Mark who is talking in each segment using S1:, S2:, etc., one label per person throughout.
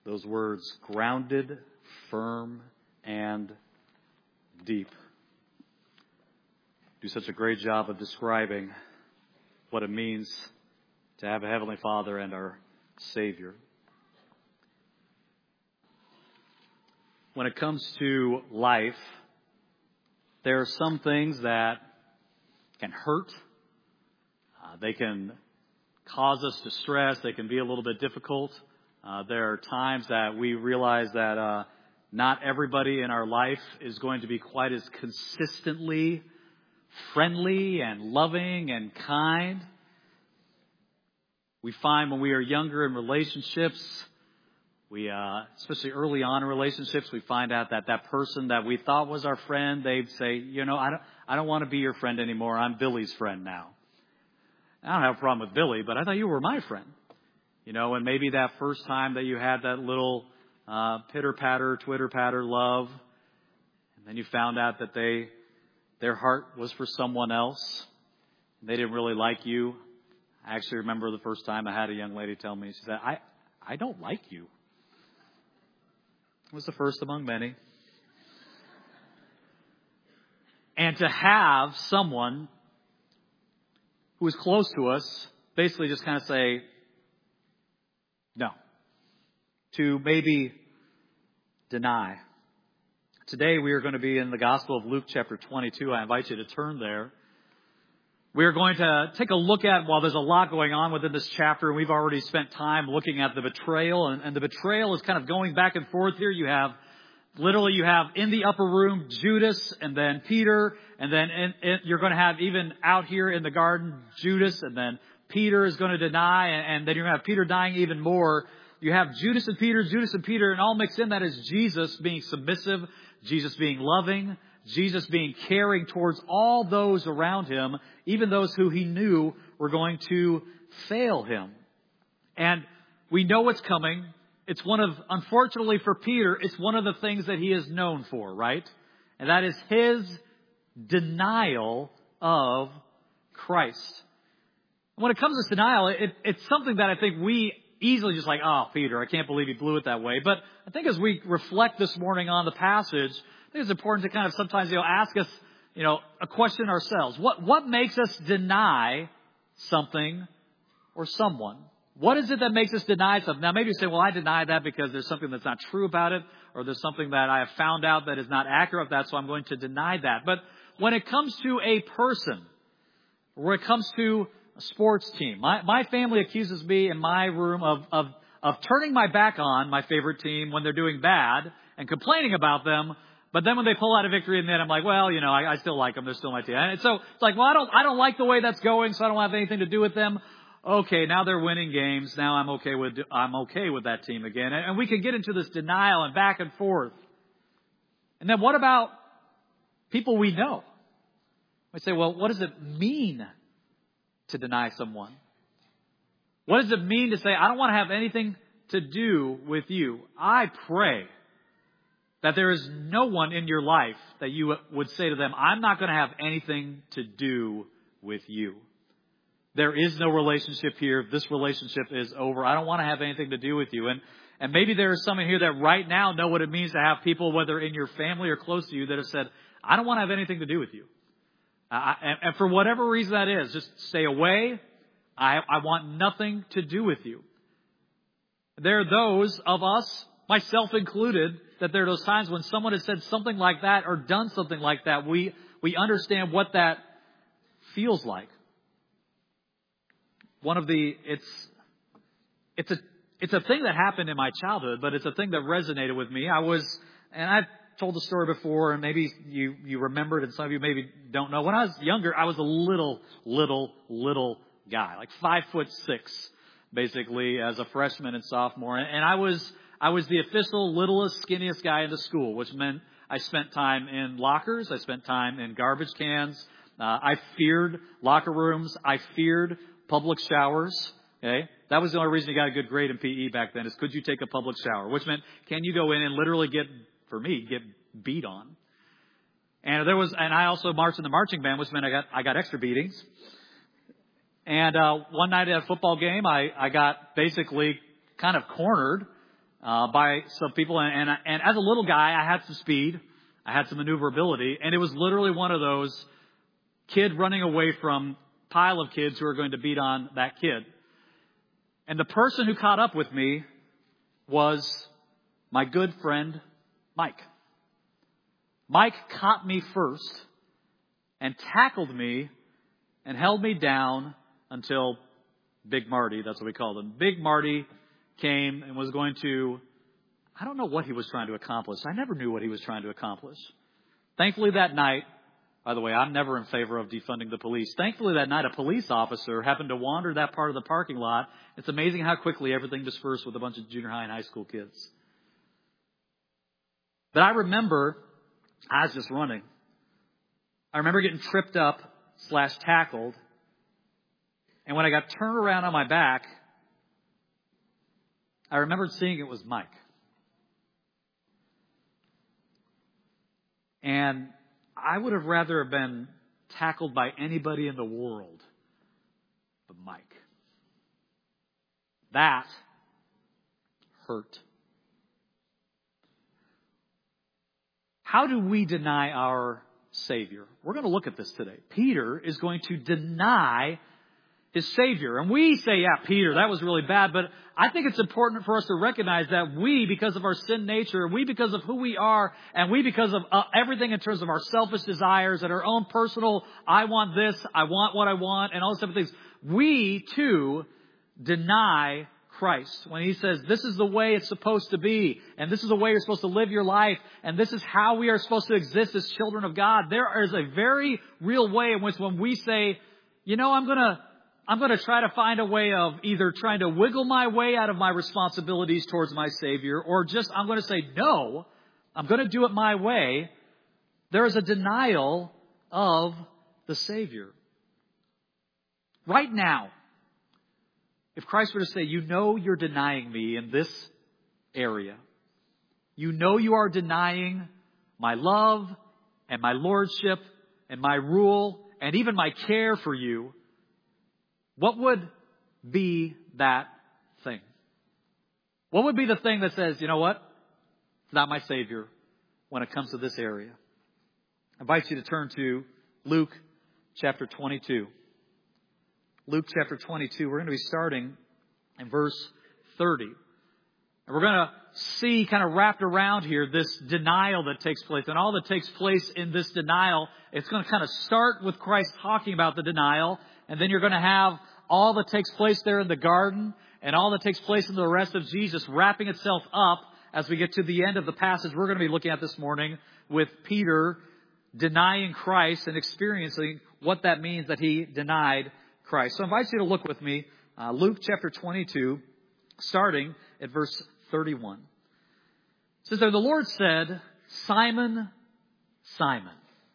S1: Those words, grounded, firm, and deep, do such a great job of describing what it means to have a Heavenly Father and our Savior. When it comes to life, there are some things that can hurt. They can cause us distress. They can be a little bit difficult. There are times that we realize that not everybody in our life is going to be quite as consistently friendly and loving and kind. We find when we are younger in relationships, especially early on in relationships, we find out that that person that we thought was our friend, they'd say, I don't want to be your friend anymore. I'm Billy's friend now. I don't have a problem with Billy, but I thought you were my friend. And maybe that first time that you had that little pitter-patter, twitter-patter love, and then you found out that their heart was for someone else, and they didn't really like you. I actually remember the first time I had a young lady tell me, she said, I don't like you. It was the first among many. And to have someone who is close to us basically just kind of say, no. To maybe deny. Today we are going to be in the Gospel of Luke chapter 22. I invite you to turn there. We are going to take a look at, while there's a lot going on within this chapter, and we've already spent time looking at the betrayal, and the betrayal is kind of going back and forth here. You have in the upper room Judas, and then Peter, and then you're going to have even out here in the garden Judas, and then Peter is going to deny, and then you're going to have Peter dying even more. You have Judas and Peter, and all mixed in. That is Jesus being submissive, Jesus being loving, Jesus being caring towards all those around him, even those who he knew were going to fail him. And we know what's coming. Unfortunately for Peter, it's one of the things that he is known for, right? And that is his denial of Christ. When it comes to denial, it's something that I think we easily just like, oh, Peter, I can't believe he blew it that way. But I think as we reflect this morning on the passage, I think it's important to kind of sometimes, ask us, a question ourselves. What makes us deny something or someone? What is it that makes us deny something? Now, maybe you say, well, I deny that because there's something that's not true about it, or there's something that I have found out that is not accurate of that, so I'm going to deny that. But when it comes to a person, or when it comes to a sports team, my family accuses me in my room of turning my back on my favorite team when they're doing bad and complaining about them. But then when they pull out a victory in the end, I'm like, well, I still like them. They're still my team. And so it's like, well, I don't like the way that's going, so I don't have anything to do with them. Okay, now they're winning games. Now I'm okay with that team again. And we can get into this denial and back and forth. And then what about people we know? We say, well, what does it mean to deny someone? What does it mean to say, I don't want to have anything to do with you? I pray that there is no one in your life that you would say to them, I'm not going to have anything to do with you. There is no relationship here. This relationship is over. I don't want to have anything to do with you. And maybe there is someone here that right now know what it means to have people, whether in your family or close to you, that have said, I don't want to have anything to do with you. And for whatever reason that is, just stay away. I want nothing to do with you. There are those of us, myself included, that there are those times when someone has said something like that or done something like that, we understand what that feels like. It's a thing that happened in my childhood, but it's a thing that resonated with me. And I've told the story before, and maybe you remember it, and some of you maybe don't know. When I was younger, I was a little guy, like 5'6", basically, as a freshman and sophomore. And I was the official littlest, skinniest guy in the school, which meant I spent time in lockers. I spent time in garbage cans. I feared locker rooms. I feared public showers. Okay, that was the only reason you got a good grade in PE back then, is could you take a public shower? Which meant, can you go in and literally get beat on? And I also marched in the marching band, which meant I got extra beatings. And one night at a football game, I got basically kind of cornered by some people. And as a little guy, I had some speed. I had some maneuverability. And it was literally one of those kid running away from pile of kids who are going to beat on that kid. And the person who caught up with me was my good friend, Mike. Mike caught me first and tackled me and held me down until Big Marty, that's what we called him. Big Marty came and was going to, I don't know what he was trying to accomplish. I never knew what he was trying to accomplish. Thankfully that night, by the way, I'm never in favor of defunding the police. Thankfully that night a police officer happened to wander that part of the parking lot. It's amazing how quickly everything dispersed with a bunch of junior high and high school kids. But I remember I was just running. I remember getting tripped up / tackled. And when I got turned around on my back, I remembered seeing it was Mike. And I would have rather have been tackled by anybody in the world but Mike. That hurt. How do we deny our Savior? We're going to look at this today. Peter is going to deny his Savior. And we say, yeah, Peter, that was really bad. But I think it's important for us to recognize that we, because of our sin nature, we because of who we are, and we because of everything in terms of our selfish desires and our own personal, I want this, I want what I want, and all these different things, we too deny Christ. When he says, this is the way it's supposed to be, and this is the way you're supposed to live your life, and this is how we are supposed to exist as children of God, there is a very real way in which when we say, you know, I'm going to try to find a way of either trying to wiggle my way out of my responsibilities towards my Savior, or just I'm going to say, no, I'm going to do it my way. There is a denial of the Savior. Right now, if Christ were to say, you know you're denying me in this area. You know you are denying my love and my lordship and my rule and even my care for you. What would be that thing? What would be the thing that says, you know what? It's not my Savior when it comes to this area. I invite you to turn to Luke chapter 22. Luke chapter 22. We're going to be starting in verse 30. And we're going to see kind of wrapped around here this denial that takes place. And all that takes place in this denial, it's going to kind of start with Christ talking about the denial. And then you're going to have all that takes place there in the garden and all that takes place in the rest of Jesus wrapping itself up as we get to the end of the passage we're going to be looking at this morning with Peter denying Christ and experiencing what that means that he denied Christ. So I invite you to look with me, Luke chapter 22, starting at verse 31. It says there, the Lord said, Simon, Simon,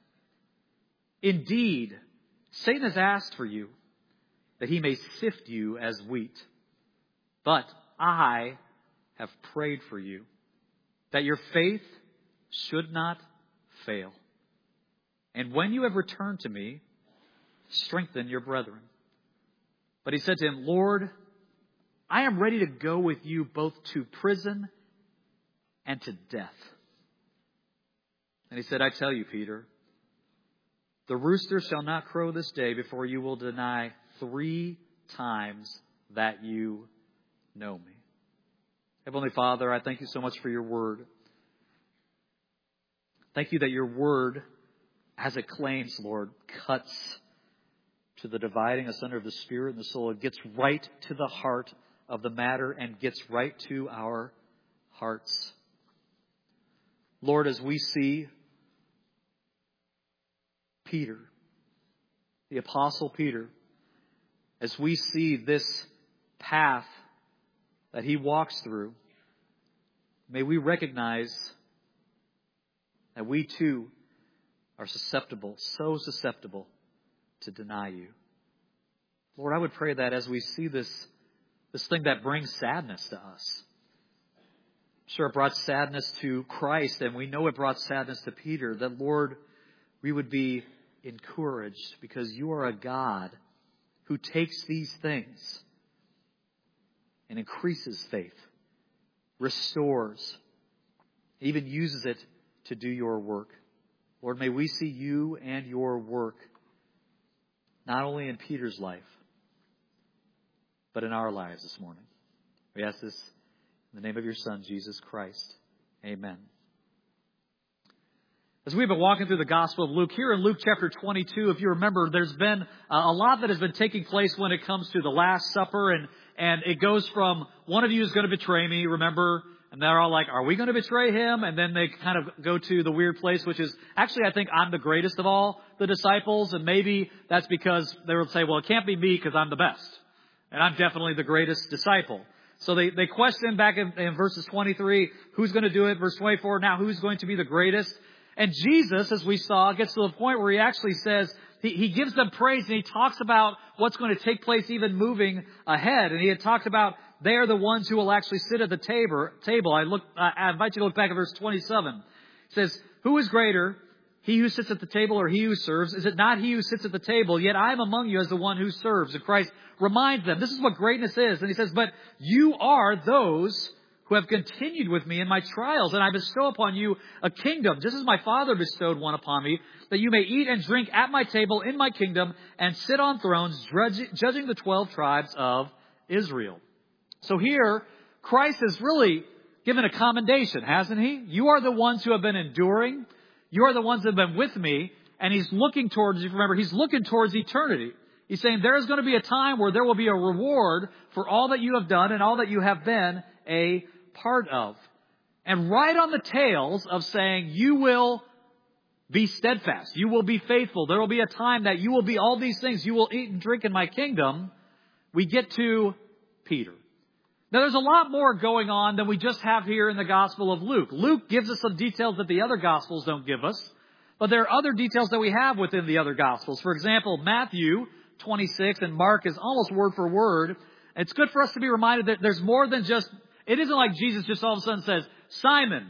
S1: indeed, Satan has asked for you, that he may sift you as wheat. But I have prayed for you, that your faith should not fail. And when you have returned to me, strengthen your brethren. But he said to him, Lord, I am ready to go with you both to prison and to death. And he said, I tell you, Peter, the rooster shall not crow this day before you will deny 3 times that you know me. Heavenly Father, I thank you so much for your word. Thank you that your word, as it claims, Lord, cuts to the dividing asunder of the spirit and the soul. It gets right to the heart of the matter and gets right to our hearts. Lord, as we see Peter, the Apostle Peter, as we see this path that he walks through, may we recognize that we too are susceptible, so susceptible to deny you. Lord, I would pray that as we see this thing that brings sadness to us. Sure, it brought sadness to Christ, and we know it brought sadness to Peter, that, Lord, we would be encouraged because you are a God who takes these things and increases faith restores, even uses it to do your work. Lord, may we see you and your work not only in Peter's life, but in our lives this morning. We ask this in the name of your Son, Jesus Christ. Amen. As we've been walking through the Gospel of Luke, here in Luke chapter 22, if you remember, there's been a lot that has been taking place when it comes to the Last Supper, and it goes from one of you is going to betray me, remember? And they're all like, are we going to betray him? And then they kind of go to the weird place, which is, actually, I think I'm the greatest of all the disciples, and maybe that's because they would say, well, it can't be me because I'm the best. And I'm definitely the greatest disciple. So they question back in verses 23, who's going to do it? Verse 24, now who's going to be the greatest? And Jesus, as we saw, gets to the point where he actually says, he gives them praise and he talks about what's going to take place even moving ahead. And he had talked about they are the ones who will actually sit at the table. I invite you to look back at verse 27. It says, who is greater, he who sits at the table or he who serves? Is it not he who sits at the table? Yet I am among you as the one who serves. And Christ reminds them, this is what greatness is. And he says, but you are those who have continued with me in my trials, and I bestow upon you a kingdom, just as my Father bestowed one upon me, that you may eat and drink at my table in my kingdom and sit on thrones, judging the 12 tribes of Israel. So here, Christ has really given a commendation, hasn't he? You are the ones who have been enduring. You are the ones that have been with me. And he's looking towards, if you remember, he's looking towards eternity. He's saying there is going to be a time where there will be a reward for all that you have done and all that you have been a part of. And right on the tails of saying you will be steadfast, you will be faithful, there will be a time that you will be all these things, you will eat and drink in my kingdom, we get to Peter. Now there's a lot more going on than we just have here in the Gospel of Luke. Luke gives us some details that the other Gospels don't give us, but there are other details that we have within the other Gospels. For example, Matthew 26 and Mark is almost word for word. It's good for us to be reminded that there's more than just, it isn't like Jesus just all of a sudden says, Simon,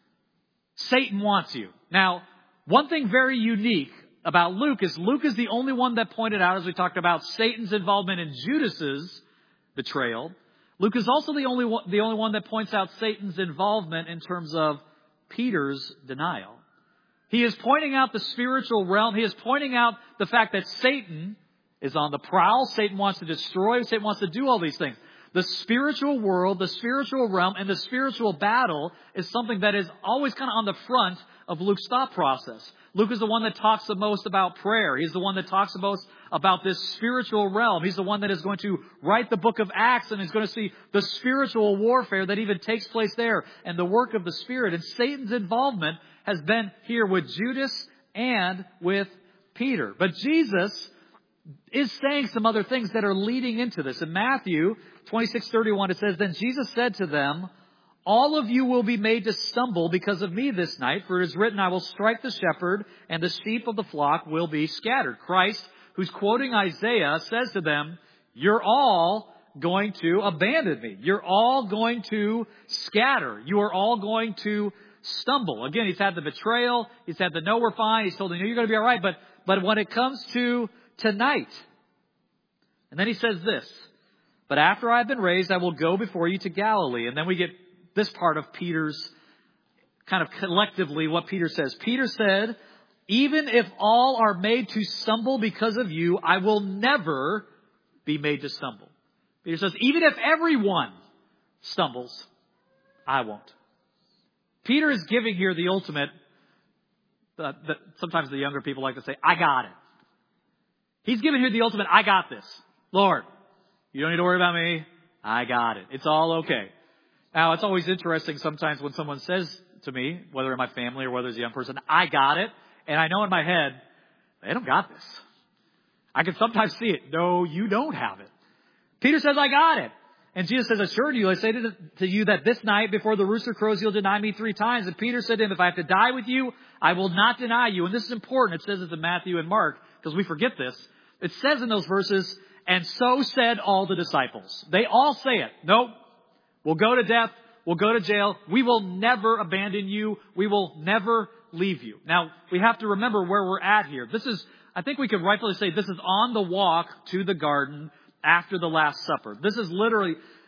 S1: Satan wants you. Now, one thing very unique about Luke is the only one that pointed out, as we talked about, Satan's involvement in Judas's betrayal. Luke is also the only one that points out Satan's involvement in terms of Peter's denial. He is pointing out the spiritual realm. He is pointing out the fact that Satan is on the prowl. Satan wants to destroy. Satan wants to do all these things. The spiritual world, the spiritual realm, and the spiritual battle is something that is always kind of on the front of Luke's thought process. Luke is the one that talks the most about prayer. He's the one that talks the most about this spiritual realm. He's the one that is going to write the book of Acts and is going to see the spiritual warfare that even takes place there and the work of the Spirit. And Satan's involvement has been here with Judas and with Peter. But Jesus is saying some other things that are leading into this. In Matthew 26:31, it says, then Jesus said to them, all of you will be made to stumble because of me this night, for it is written, I will strike the shepherd, and the sheep of the flock will be scattered. Christ, who's quoting Isaiah, says to them, you're all going to abandon me. You're all going to scatter. You are all going to stumble. Again, he's had the betrayal. He's had the no, we're fine. He's told them, you're going to be all right. But when it comes to tonight, and then he says this, but after I've been raised, I will go before you to Galilee. And then we get this part of Peter's, kind of collectively what Peter says. Peter said, even if all are made to stumble because of you, I will never be made to stumble. Peter says, even if everyone stumbles, I won't. Peter is giving here the ultimate, sometimes the younger people like to say, I got it. He's giving here the ultimate, I got this. Lord, you don't need to worry about me. I got it. It's all okay. Now, it's always interesting sometimes when someone says to me, whether in my family or whether it's a young person, I got it. And I know in my head, they don't got this. I can sometimes see it. No, you don't have it. Peter says, I got it. And Jesus says, assuredly, you, I say to you that this night before the rooster crows, you'll deny me 3 times. And Peter said to him, if I have to die with you, I will not deny you. And this is important. It says it in Matthew and Mark, because we forget this. It says in those verses, and so said all the disciples. They all say it. Nope. We'll go to death. We'll go to jail. We will never abandon you. We will never leave you. Now, we have to remember where we're at here. This is, I think we could rightfully say, this is on the walk to the garden after the Last Supper. This is literally,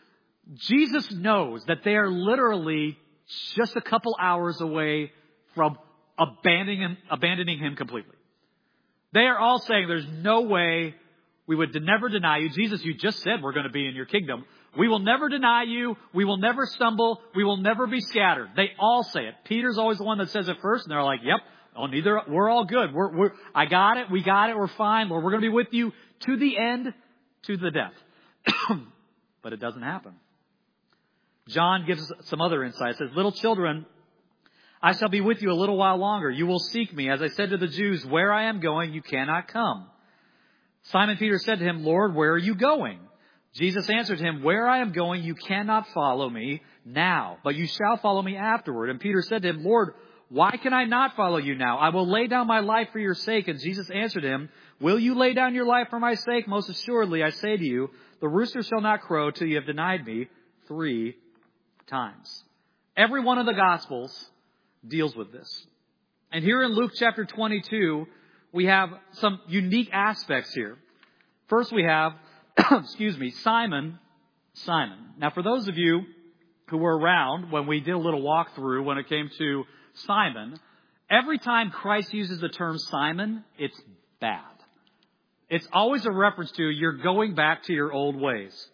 S1: Jesus knows that they are literally just a couple hours away from abandoning him completely. They are all saying, there's no way we would never deny you. Jesus, you just said we're going to be in your kingdom. We will never deny you. We will never stumble. We will never be scattered. They all say it. Peter's always the one that says it first, and they're like, yep, we're all good. I got it. We got it. We're fine. Lord, we're going to be with you to the end, to the death. But it doesn't happen. John gives us some other insight. It says, little children, I shall be with you a little while longer. You will seek me. As I said to the Jews, where I am going, you cannot come. Simon Peter said to him, Lord, where are you going? Jesus answered him, where I am going, you cannot follow me now, but you shall follow me afterward. And Peter said to him, Lord, why can I not follow you now? I will lay down my life for your sake. And Jesus answered him, will you lay down your life for my sake? Most assuredly, I say to you, the rooster shall not crow till you have denied me 3 times. Every one of the Gospels deals with this. And here in Luke chapter 22, we have some unique aspects here. First we have, Simon. Now for those of you who were around when we did a little walkthrough when it came to Simon, every time Christ uses the term Simon, it's bad. It's always a reference to you're going back to your old ways.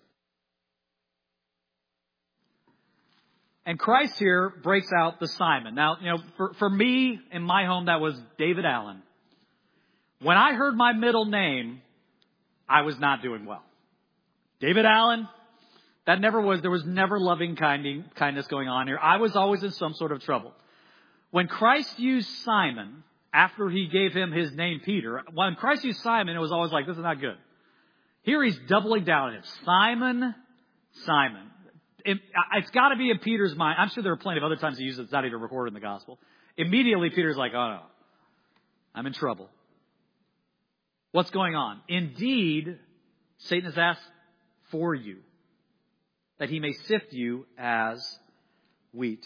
S1: And Christ here breaks out the Simon. Now, for me, in my home, that was David Allen. When I heard my middle name, I was not doing well. David Allen, there was never loving kindness going on here. I was always in some sort of trouble. When Christ used Simon, after he gave him his name Peter, when Christ used Simon, it was always like, this is not good. Here he's doubling down on it. Simon. It's got to be in Peter's mind. I'm sure there are plenty of other times he uses it. It's not even recorded in the gospel. Immediately, Peter's like, oh no, I'm in trouble. What's going on? Indeed, Satan has asked for you, that he may sift you as wheat.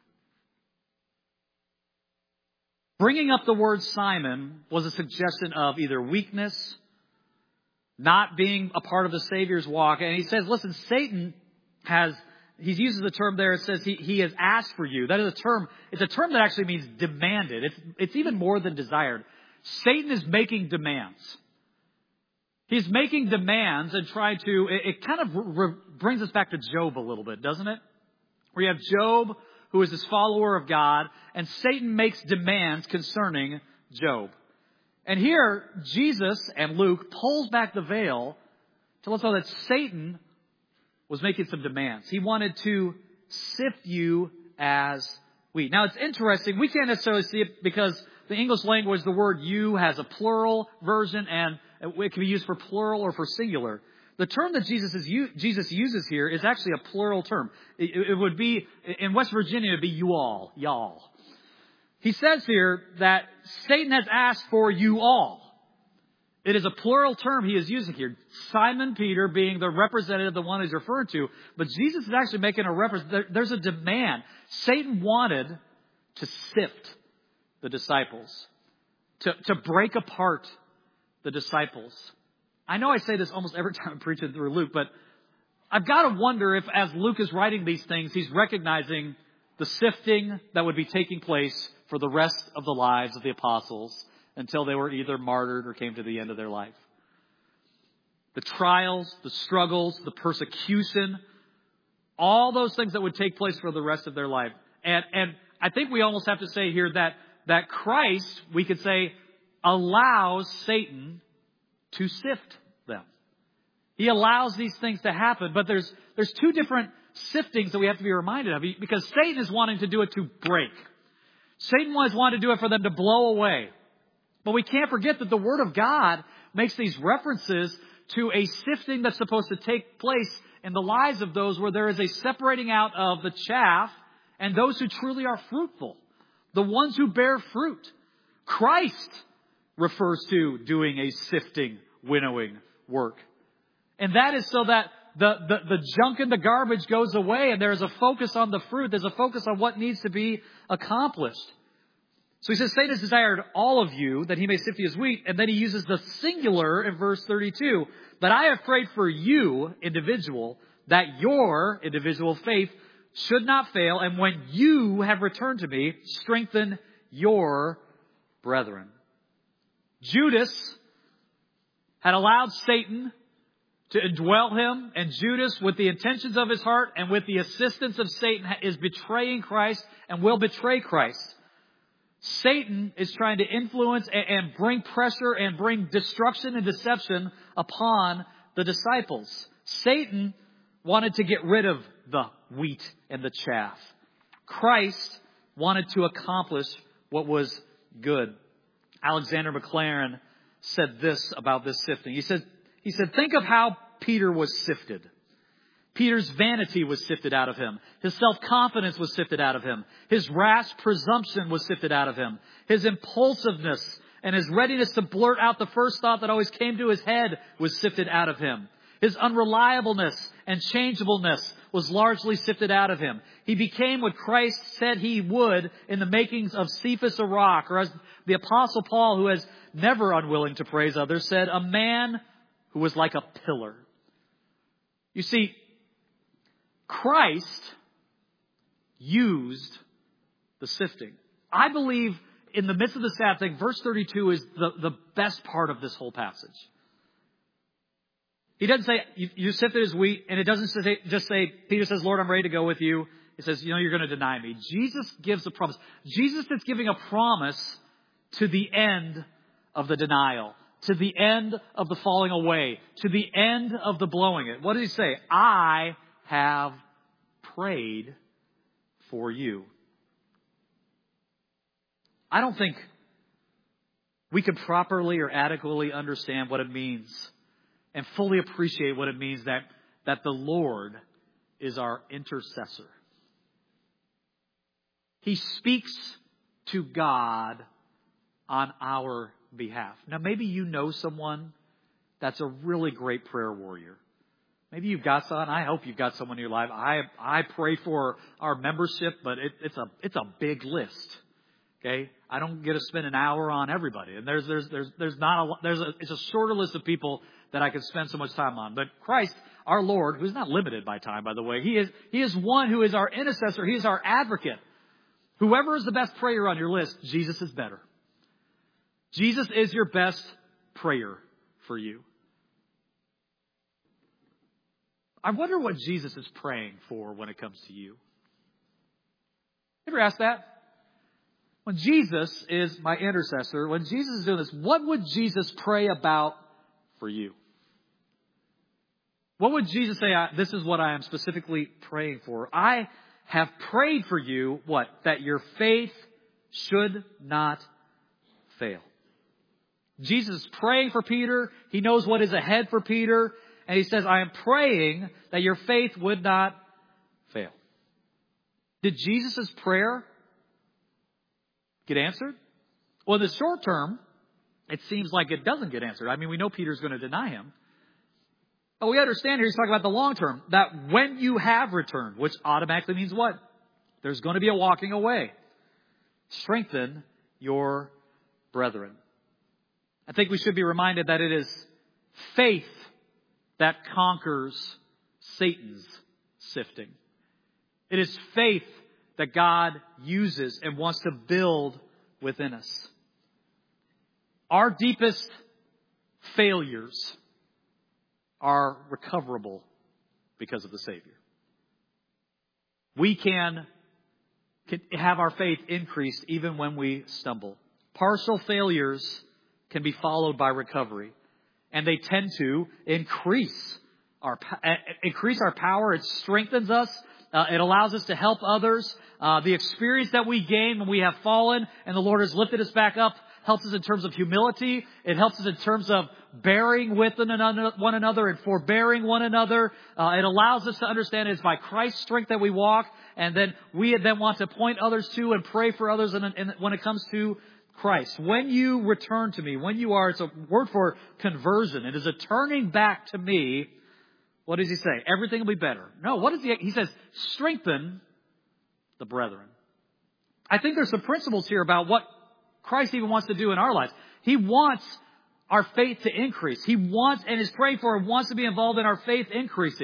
S1: Bringing up the word Simon was a suggestion of either weakness, not being a part of the Savior's walk. And he says, listen, Satan he uses the term there, it says he has asked for you. That is it's a term that actually means demanded. It's even more than desired. Satan is making demands. He's making demands and trying to, it kind of brings us back to Job a little bit, doesn't it? Where you have Job, who is this follower of God, and Satan makes demands concerning Job. And here, Jesus and Luke pulls back the veil to let us know that Satan was making some demands. He wanted to sift you as wheat. Now, it's interesting. We can't necessarily see it because the English language, the word you has a plural version, and it can be used for plural or for singular. The term that Jesus uses here is actually a plural term. It would be, in West Virginia, it would be you all, y'all. He says here that Satan has asked for you all. It is a plural term he is using here. Simon Peter being the representative, the one he's referred to. But Jesus is actually making a reference. There's a demand. Satan wanted to sift the disciples, to break apart the disciples. I know I say this almost every time I'm preaching through Luke, but I've got to wonder if as Luke is writing these things, he's recognizing the sifting that would be taking place for the rest of the lives of the apostles until they were either martyred or came to the end of their life. The trials, the struggles, the persecution, all those things that would take place for the rest of their life. And I think we almost have to say here that Christ, we could say, allows Satan to sift them. He allows these things to happen, but there's 2 different siftings that we have to be reminded of, because Satan is wanting to do it to break. Satan was wanting to do it for them to blow away. But we can't forget that the Word of God makes these references to a sifting that's supposed to take place in the lives of those where there is a separating out of the chaff and those who truly are fruitful, the ones who bear fruit. Christ refers to doing a sifting, winnowing work. And that is so that the junk and the garbage goes away and there is a focus on the fruit. There's a focus on what needs to be accomplished. So he says, Satan has desired all of you that he may sift you as wheat. And then he uses the singular in verse 32. But I have prayed for you, individual, that your individual faith should not fail, and when you have returned to me, strengthen your brethren. Judas had allowed Satan to indwell him, and Judas, with the intentions of his heart and with the assistance of Satan, is betraying Christ and will betray Christ. Satan is trying to influence and bring pressure and bring destruction and deception upon the disciples. Satan wanted to get rid of the wheat and the chaff. Christ wanted to accomplish what was good. Alexander Maclaren said this about this sifting. He said, think of how Peter was sifted. Peter's vanity was sifted out of him. His self-confidence was sifted out of him. His rash presumption was sifted out of him. His impulsiveness and his readiness to blurt out the first thought that always came to his head was sifted out of him. His unreliableness and changeableness was largely sifted out of him. He became what Christ said he would in the makings of Cephas a rock, or as the Apostle Paul, who is never unwilling to praise others, said, a man who was like a pillar. You see, Christ used the sifting. I believe in the midst of the sad thing, verse 32 is the best part of this whole passage. He doesn't say, you sifted as wheat, and it doesn't just say, Peter says, Lord, I'm ready to go with you. He says, you're going to deny me. Jesus gives a promise. Jesus is giving a promise to the end of the denial, to the end of the falling away, to the end of the blowing it. What did he say? I have prayed for you. I don't think we can properly or adequately understand what it means and fully appreciate what it means that the Lord is our intercessor. He speaks to God on our behalf. Now, maybe you know someone that's a really great prayer warrior. Maybe you've got someone. I hope you've got someone in your life. I pray for our membership, but it's a big list. Okay, I don't get to spend an hour on everybody, and it's a shorter list of people that I could spend so much time on. But Christ, our Lord, who's not limited by time, by the way, He is one who is our intercessor. He is our advocate. Whoever is the best prayer on your list, Jesus is better. Jesus is your best prayer for you. I wonder what Jesus is praying for when it comes to you. Ever asked that? When Jesus is my intercessor, when Jesus is doing this, what would Jesus pray about for you? What would Jesus say? This is what I am specifically praying for. I have prayed for you, what? That your faith should not fail. Jesus is praying for Peter. He knows what is ahead for Peter. And he says, I am praying that your faith would not fail. Did Jesus' prayer get answered? Well, in the short term, it seems like it doesn't get answered. I mean, we know Peter's going to deny him. But we understand here he's talking about the long term, that when you have returned, which automatically means what? There's going to be a walking away. Strengthen your brethren. I think we should be reminded that it is faith that conquers Satan's sifting. It is faith that God uses and wants to build within us. Our deepest failures are recoverable because of the Savior. We can have our faith increased even when we stumble. Partial failures can be followed by recovery, and they tend to increase our power. It strengthens us. It allows us to help others. The experience that we gain when we have fallen and the Lord has lifted us back up helps us in terms of humility. It helps us in terms of bearing with one another and forbearing one another. It allows us to understand it's by Christ's strength that we walk, and then we then want to point others to and pray for others when it comes to Christ. When you return to me, it's a word for conversion. It is a turning back to me. What does he say? Everything will be better. No, what does he says, strengthen the brethren. I think there's some principles here about what Christ even wants to do in our lives. He wants our faith to increase. He wants, and is praying for, and wants to be involved in our faith increasing.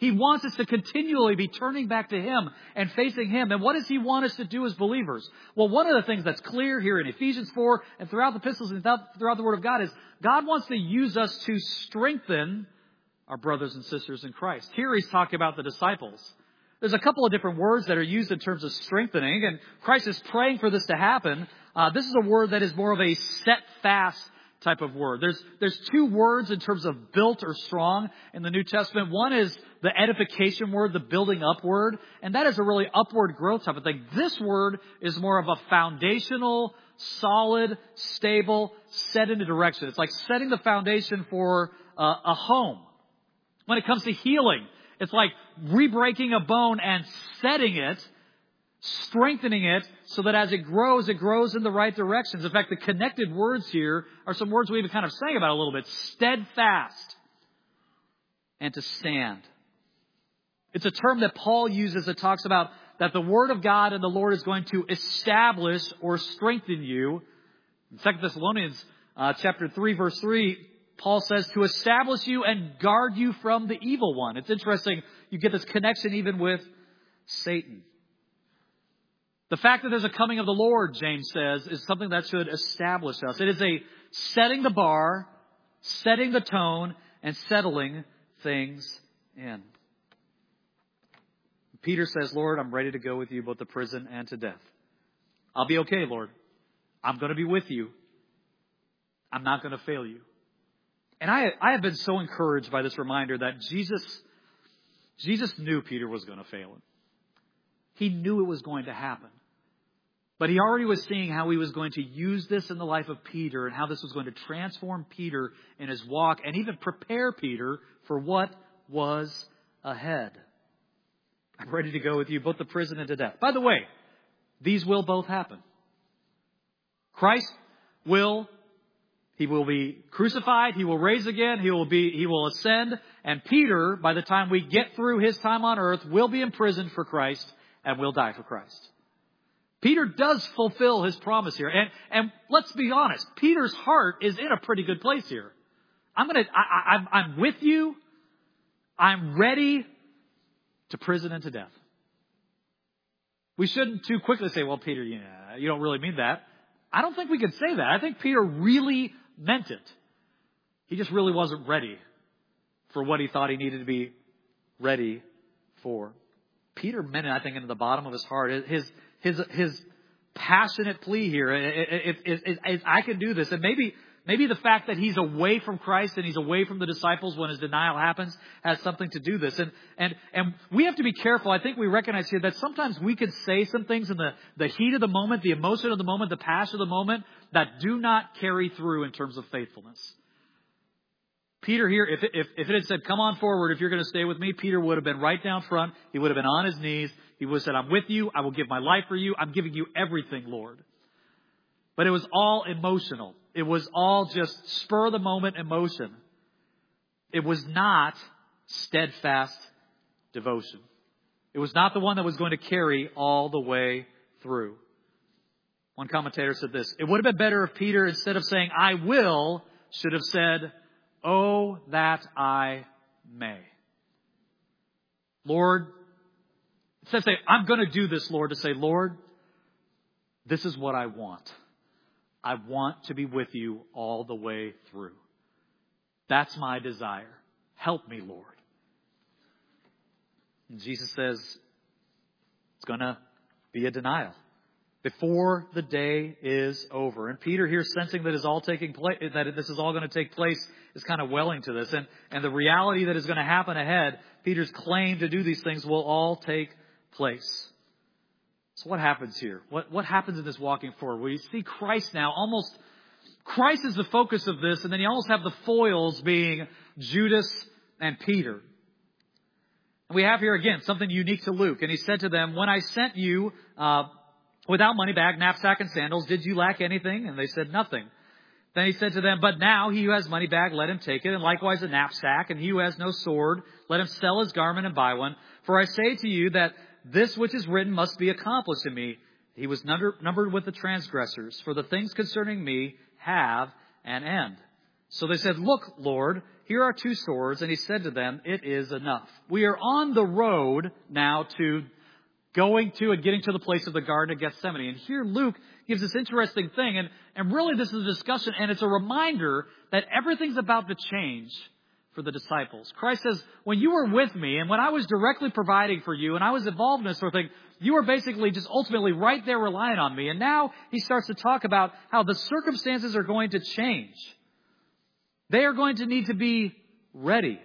S1: He wants us to continually be turning back to Him and facing Him. And what does He want us to do as believers? Well, one of the things that's clear here in Ephesians 4 and throughout the epistles and throughout the Word of God is God wants to use us to strengthen our brothers and sisters in Christ. Here He's talking about the disciples. There's a couple of different words that are used in terms of strengthening, and Christ is praying for this to happen. This is a word that is more of a set fast type of word. There's two words in terms of built or strong in the New Testament. One is the edification word, the building up word, and that is a really upward growth type of thing. This word is more of a foundational, solid, stable, set into direction. It's like setting the foundation for a home. When it comes to healing, it's like re-breaking a bone and setting it, strengthening it, so that as it grows in the right directions. In fact, the connected words here are some words we even kind of sang about a little bit. Steadfast and to stand. It's a term that Paul uses that talks about that the Word of God and the Lord is going to establish or strengthen you. In 2 Thessalonians chapter 3, verse 3, Paul says to establish you and guard you from the evil one. It's interesting. You get this connection even with Satan. The fact that there's a coming of the Lord, James says, is something that should establish us. It is a setting the bar, setting the tone, and settling things in. Peter says, Lord, I'm ready to go with you both to prison and to death. I'll be okay, Lord. I'm going to be with you. I'm not going to fail you. And I have been so encouraged by this reminder that Jesus knew Peter was going to fail him. He knew it was going to happen. But He already was seeing how He was going to use this in the life of Peter and how this was going to transform Peter in his walk and even prepare Peter for what was ahead. I'm ready to go with you both to prison and to death. By the way, these will both happen. Christ He will be crucified. He will raise again. He will ascend. And Peter, by the time we get through his time on earth, will be imprisoned for Christ and will die for Christ. Peter does fulfill his promise here. And let's be honest, Peter's heart is in a pretty good place here. I'm with you. I'm ready to prison and to death. We shouldn't too quickly say, well, Peter, you don't really mean that. I don't think we can say that. I think Peter really meant it. He just really wasn't ready for what he thought he needed to be ready for. Peter meant it, I think, into the bottom of his heart. His passionate plea here is I can do this. And maybe the fact that he's away from Christ and he's away from the disciples when his denial happens has something to do with this. And we have to be careful. I think we recognize here that sometimes we can say some things in the heat of the moment, the emotion of the moment, the passion of the moment that do not carry through in terms of faithfulness. Peter here, if it had said, come on forward, if you're going to stay with me, Peter would have been right down front. He would have been on his knees. He would have said, I'm with you. I will give my life for you. I'm giving you everything, Lord. But it was all emotional. It was all just spur of the moment emotion. It was not steadfast devotion. It was not the one that was going to carry all the way through. One commentator said this: it would have been better if Peter, instead of saying, I will, should have said, oh, that I may. Lord, instead of saying, I'm going to do this, Lord, to say, Lord, this is what I want. I want to be with you all the way through. That's my desire. Help me, Lord. And Jesus says it's going to be a denial before the day is over. And Peter here, sensing that is all taking place, that this is all going to take place, is kind of welling to this. And the reality that is going to happen ahead, Peter's claim to do these things will all take place. So what happens here? What happens in this walking forward? We see Christ now almost, Christ is the focus of this, and then you almost have the foils being Judas and Peter. And we have here again something unique to Luke. And he said to them, when I sent you without money bag, knapsack, and sandals, did you lack anything? And they said nothing. Then he said to them, but now he who has money bag, let him take it, and likewise a knapsack, and he who has no sword, let him sell his garment and buy one. For I say to you that this which is written must be accomplished in me. He was numbered with the transgressors, for the things concerning me have an end. So they said, look, Lord, here are 2 swords. And he said to them, it is enough. We are on the road now to going to and getting to the place of the Garden of Gethsemane. And here Luke gives this interesting thing. And really this is a discussion, and it's a reminder that everything's about to change for the disciples. Christ says, when you were with me and when I was directly providing for you and I was involved in this sort of thing, you were basically just ultimately right there relying on me. And now he starts to talk about how the circumstances are going to change. They are going to need to be ready.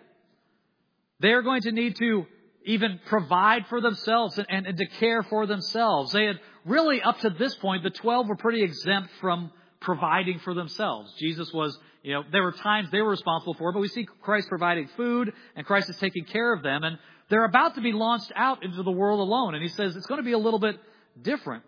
S1: They are going to need to even provide for themselves and to care for themselves. They had really, up to this point, the 12 were pretty exempt from providing for themselves. Jesus was, there were times they were responsible for it, but we see Christ providing food and Christ is taking care of them. And they're about to be launched out into the world alone. And he says it's going to be a little bit different.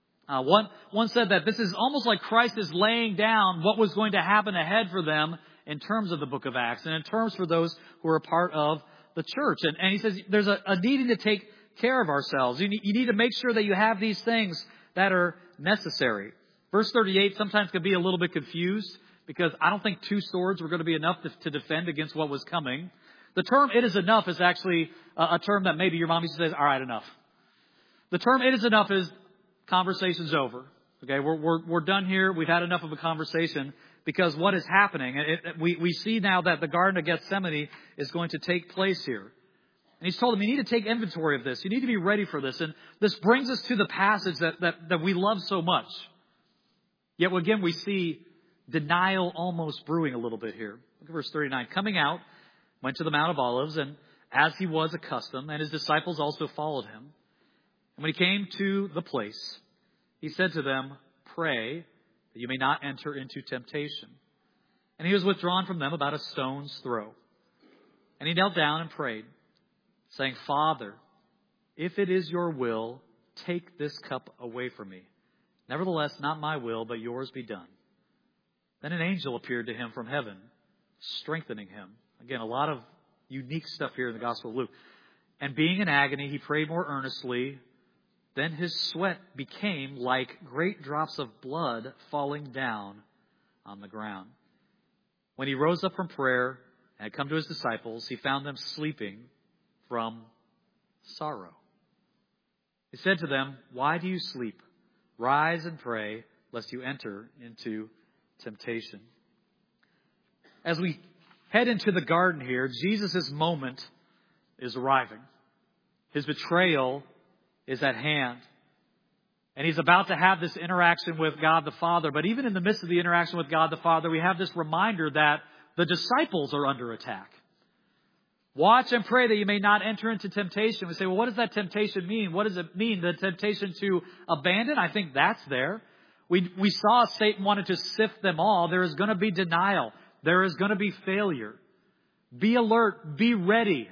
S1: One said that this is almost like Christ is laying down what was going to happen ahead for them in terms of the book of Acts and in terms for those who are a part of the church. And he says there's a needing to take care of ourselves. You need to make sure that you have these things that are necessary. Verse 38 sometimes can be a little bit confused because I don't think 2 swords were going to be enough to defend against what was coming. The term "it is enough" is actually a term that maybe your mom used to say, all right, enough. The term "it is enough" is conversation's over. Okay, we're done here. We've had enough of a conversation. Because what is happening, we see now that the Garden of Gethsemane is going to take place here. And he's told them, you need to take inventory of this. You need to be ready for this. And this brings us to the passage that we love so much. Yet again, we see denial almost brewing a little bit here. Look at verse 39. Coming out, went to the Mount of Olives, and as he was accustomed, and his disciples also followed him. And when he came to the place, he said to them, pray that you may not enter into temptation. And he was withdrawn from them about a stone's throw. And he knelt down and prayed, saying, Father, if it is your will, take this cup away from me. Nevertheless, not my will, but yours be done. Then an angel appeared to him from heaven, strengthening him. Again, a lot of unique stuff here in the Gospel of Luke. And being in agony, he prayed more earnestly. Then his sweat became like great drops of blood falling down on the ground. When he rose up from prayer and had come to his disciples, he found them sleeping from sorrow. He said to them, why do you sleep? Rise and pray, lest you enter into temptation. As we head into the garden here, Jesus' moment is arriving. His betrayal is at hand. And he's about to have this interaction with God the Father. But even in the midst of the interaction with God the Father, we have this reminder that the disciples are under attack. Watch and pray that you may not enter into temptation. We say, well, what does that temptation mean? What does it mean? The temptation to abandon? I think that's there. We saw Satan wanted to sift them all. There is going to be denial. There is going to be failure. Be alert. Be ready.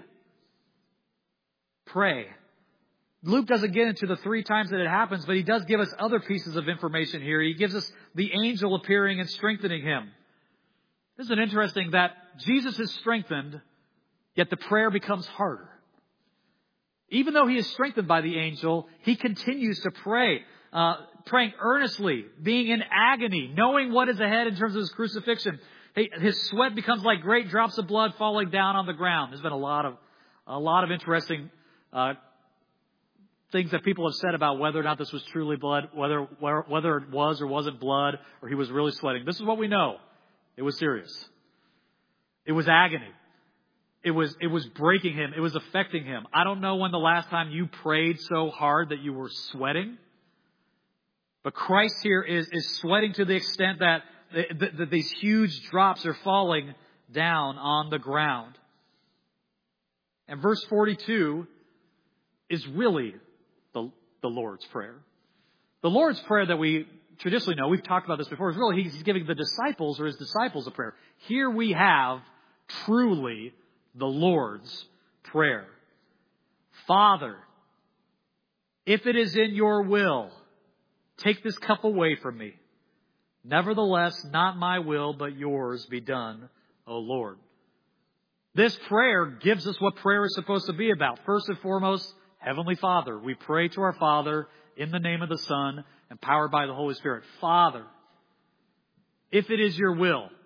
S1: Pray. Luke doesn't get into the 3 times that it happens, but he does give us other pieces of information here. He gives us the angel appearing and strengthening him. Isn't it interesting that Jesus is strengthened, yet the prayer becomes harder? Even though he is strengthened by the angel, he continues to pray, praying earnestly, being in agony, knowing what is ahead in terms of his crucifixion. His sweat becomes like great drops of blood falling down on the ground. There's been a lot of interesting things that people have said about whether or not this was truly blood, whether it was or wasn't blood, or he was really sweating. This is what we know. It was serious. It was agony. It was breaking him. It was affecting him. I don't know when the last time you prayed so hard that you were sweating. But Christ here is sweating to the extent that these huge drops are falling down on the ground. And verse 42 is really the Lord's Prayer. The Lord's Prayer that we traditionally know, we've talked about this before, is really he's giving the disciples or his disciples a prayer. Here we have truly the Lord's Prayer. Father, if it is in your will, take this cup away from me. Nevertheless, not my will, but yours be done, O Lord. This prayer gives us what prayer is supposed to be about. First and foremost, Heavenly Father. We pray to our Father in the name of the Son, empowered by the Holy Spirit. Father, if it is your will,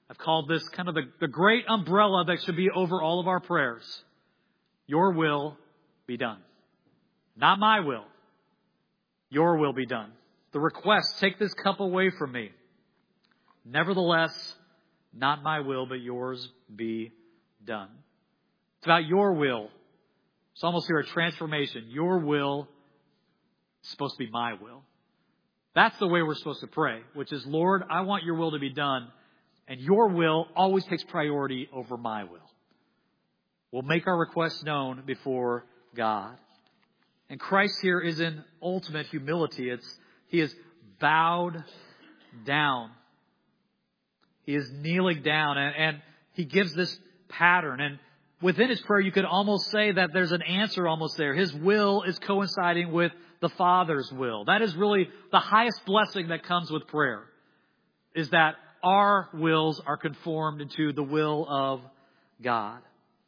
S1: I've called this kind of the great umbrella that should be over all of our prayers. Your will be done. Not my will. Your will be done. The request, take this cup away from me. Nevertheless, not my will, but yours be done. It's about your will. It's almost here a transformation. Your will is supposed to be my will. That's the way we're supposed to pray, which is, Lord, I want your will to be done, and your will always takes priority over my will. We'll make our requests known before God. And Christ here is in ultimate humility. He is bowed down. He is kneeling down, and he gives this pattern. And within his prayer, you could almost say that there's an answer almost there. His will is coinciding with the Father's will. That is really the highest blessing that comes with prayer, is that our wills are conformed into the will of God.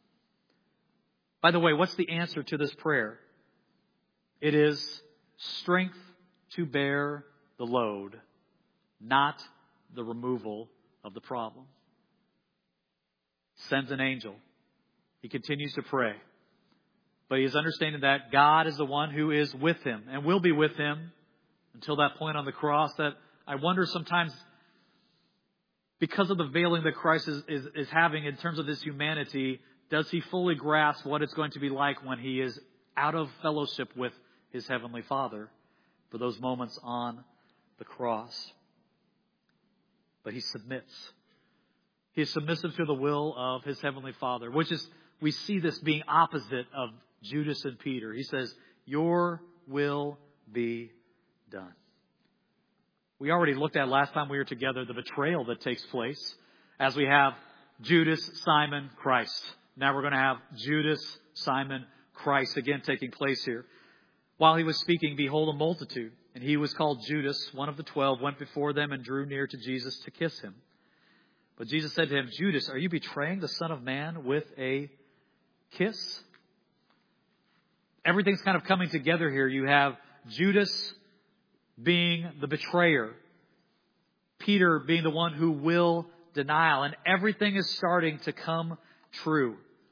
S1: By the way, what's the answer to this prayer? It is strength to bear the load, not the removal of the problem. Sends an angel. He continues to pray. But he is understanding that God is the one who is with him and will be with him until that point on the cross, that I wonder sometimes, because of the veiling that Christ is having in terms of his humanity, does he fully grasp what it's going to be like when he is out of fellowship with his heavenly Father for those moments on the cross? But he submits. He is submissive to the will of his heavenly Father, which is, we see this being opposite of Judas and Peter. He says, your will be done. We already looked at last time we were together the betrayal that takes place as we have Judas, Simon, Christ. Now we're going to have Judas, Simon, Christ again taking place here. While he was speaking, behold, a multitude, and he was called Judas, one of the 12, went before them and drew near to Jesus to kiss him. But Jesus said to him, Judas, are you betraying the Son of Man with a kiss? Everything's kind of coming together here. You have Judas being the betrayer, Peter being the one who will denial, and everything is starting to come true.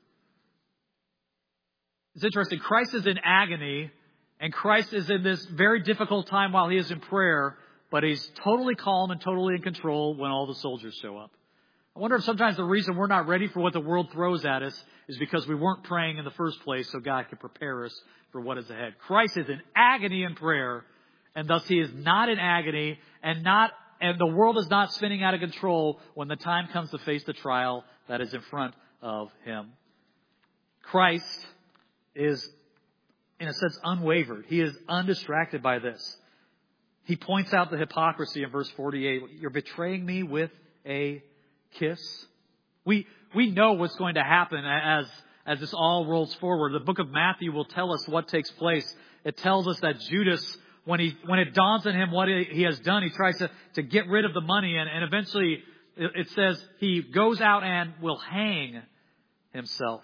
S1: It's interesting. Christ is in agony, and Christ is in this very difficult time while he is in prayer, but he's totally calm and totally in control when all the soldiers show up. I wonder if sometimes the reason we're not ready for what the world throws at us is because we weren't praying in the first place so God could prepare us for what is ahead. Christ is in agony in prayer, and thus he is not in agony, and the world is not spinning out of control when the time comes to face the trial that is in front of him. Christ is, in a sense, unwavered. He is undistracted by this. He points out the hypocrisy in verse 48. You're betraying me with a kiss. We know what's going to happen as this all rolls forward. The book of Matthew will tell us what takes place. It tells us that Judas, when it dawns on him what he has done, he tries to get rid of the money, and eventually it says he goes out and will hang himself.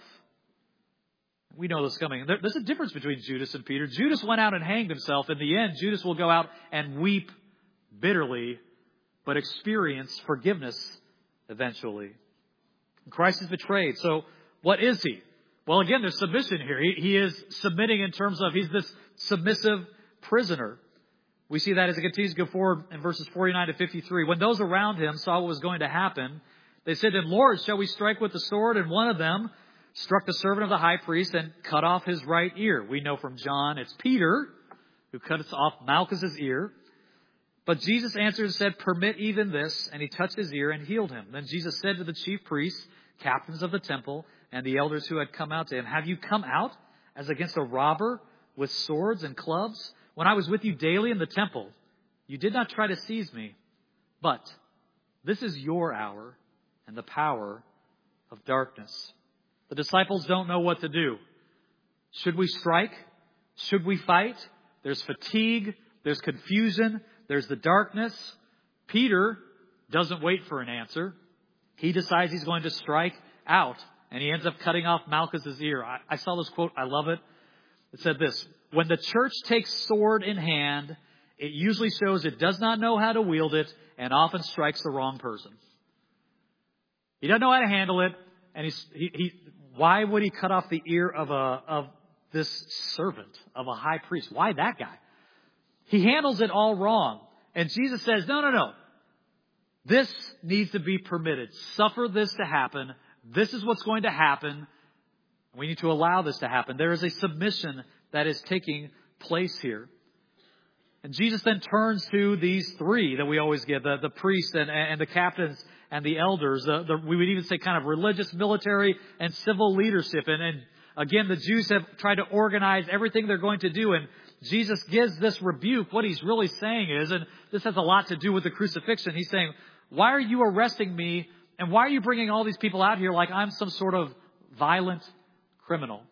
S1: We know this coming. There's a difference between Judas and Peter. Judas went out and hanged himself. In the end, Judas will go out and weep bitterly, but experience forgiveness eventually. Christ is betrayed. So what is he? Well, again, there's submission here. He is submitting in terms of he's this submissive prisoner. We see that as it continues to go forward in verses 49 to 53. When those around him saw what was going to happen, they said to him, Lord, shall we strike with the sword? And one of them struck the servant of the high priest and cut off his right ear. We know from John it's Peter who cuts off Malchus's ear. But Jesus answered and said, permit even this. And he touched his ear and healed him. Then Jesus said to the chief priests, captains of the temple, and the elders who had come out to him, have you come out as against a robber with swords and clubs? When I was with you daily in the temple, you did not try to seize me. But this is your hour and the power of darkness. The disciples don't know what to do. Should we strike? Should we fight? There's fatigue. There's confusion. There's the darkness. Peter doesn't wait for an answer. He decides he's going to strike out, and he ends up cutting off Malchus's ear. I saw this quote. I love it. It said this: when the church takes sword in hand, it usually shows it does not know how to wield it and often strikes the wrong person. He doesn't know how to handle it. And why would he cut off the ear of this servant of a high priest? Why that guy? He handles it all wrong. And Jesus says, no. This needs to be permitted. Suffer this to happen. This is what's going to happen. We need to allow this to happen. There is a submission that is taking place here. And Jesus then turns to these three that we always give, the priests and the captains and the elders. We would even say kind of religious, military, and civil leadership. And again, the Jews have tried to organize everything they're going to do. And Jesus gives this rebuke. What he's really saying is, and this has a lot to do with the crucifixion, he's saying, why are you arresting me? And why are you bringing all these people out here like I'm some sort of violent criminal?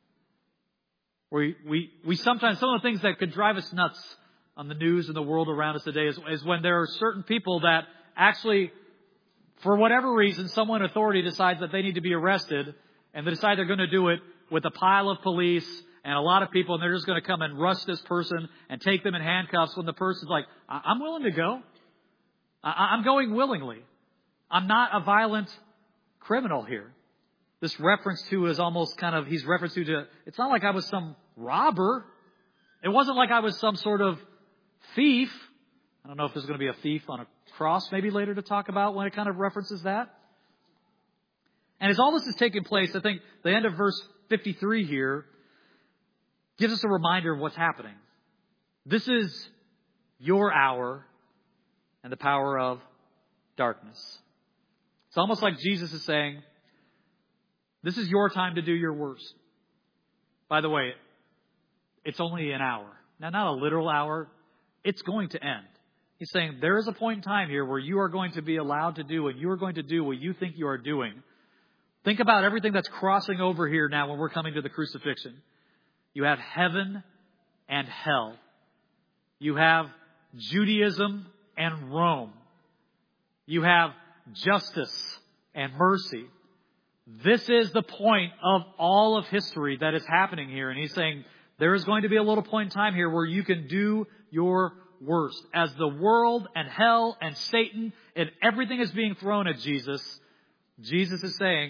S1: We sometimes, some of the things that could drive us nuts on the news and the world around us today is when there are certain people that actually, for whatever reason, someone in authority decides that they need to be arrested, and they decide they're going to do it with a pile of police and a lot of people, and they're just going to come and rush this person and take them in handcuffs when the person's like, I'm willing to go. I'm going willingly. I'm not a violent criminal here. This reference to is almost kind of, he's referenced to, it's not like I was some robber. It wasn't like I was some sort of thief. I don't know if there's going to be a thief on a cross maybe later to talk about when it kind of references that. And as all this is taking place, I think the end of verse 53 here gives us a reminder of what's happening. This is your hour and the power of darkness. It's almost like Jesus is saying, this is your time to do your worst. By the way, it's only an hour. Now, not a literal hour. It's going to end. He's saying there is a point in time here where you are going to be allowed to do and you are going to do what you think you are doing. Think about everything that's crossing over here now when we're coming to the crucifixion. You have heaven and hell. You have Judaism and Rome. You have justice and mercy. This is the point of all of history that is happening here. And he's saying there is going to be a little point in time here where you can do your worst. As the world and hell and Satan and everything is being thrown at Jesus, Jesus is saying,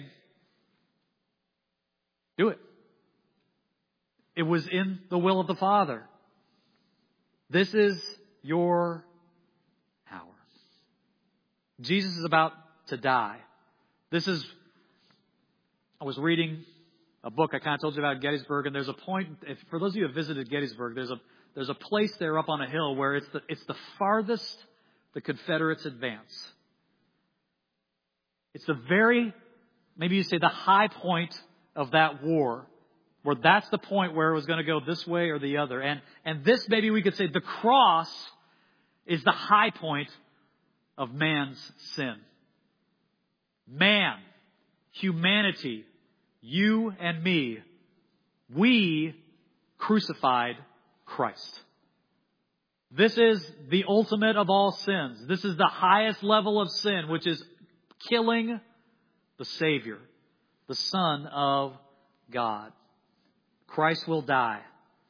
S1: do it. It was in the will of the Father. This is your hour. Jesus is about to die. I was reading a book I kind of told you about Gettysburg, and there's a point, for those of you who have visited Gettysburg, there's a place there up on a hill where it's the farthest the Confederates advance. It's the very, maybe you say the high point of that war, where that's the point where it was going to go this way or the other. And this, maybe we could say, the cross is the high point of man's sin. Man, humanity, you and me, we crucified Christ. This is the ultimate of all sins. This is the highest level of sin, which is killing the Savior, the Son of God. Christ will die.